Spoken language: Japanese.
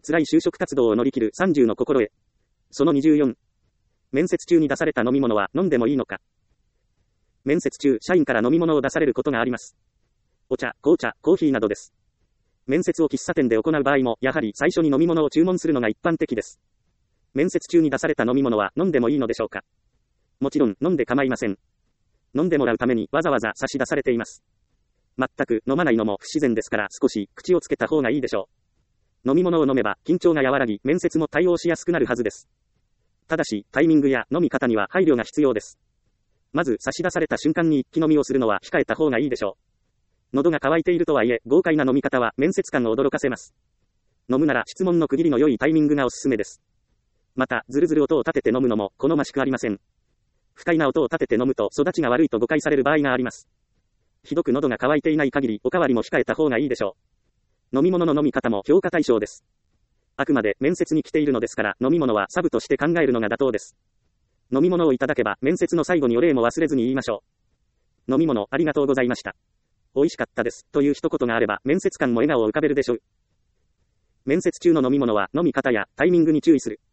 辛い就職活動を乗り切る30の心得。その24。面接中に出された飲み物は飲んでもいいのか。面接中、社員から飲み物を出されることがあります。お茶、紅茶、コーヒーなどです。面接を喫茶店で行う場合も、やはり最初に飲み物を注文するのが一般的です。面接中に出された飲み物は飲んでもいいのでしょうか。もちろん飲んで構いません。飲んでもらうためにわざわざ差し出されています。全く飲まないのも不自然ですから少し口をつけた方がいいでしょう。飲み物を飲めば緊張が和らぎ面接も対応しやすくなるはずです。ただしタイミングや飲み方には配慮が必要です。まず差し出された瞬間に一気飲みをするのは控えた方がいいでしょう。喉が渇いているとはいえ豪快な飲み方は面接官を驚かせます。飲むなら質問の区切りの良いタイミングがおすすめです。またズルズル音を立てて飲むのも好ましくありません。不快な音を立てて飲むと育ちが悪いと誤解される場合があります。ひどく喉が渇いていない限りおかわりも控えた方がいいでしょう。飲み物の飲み方も評価対象です。あくまで面接に来ているのですから飲み物はサブとして考えるのが妥当です。飲み物をいただけば面接の最後にお礼も忘れずに言いましょう。飲み物ありがとうございました。美味しかったですという一言があれば面接官も笑顔を浮かべるでしょう。面接中の飲み物は飲み方やタイミングに注意する。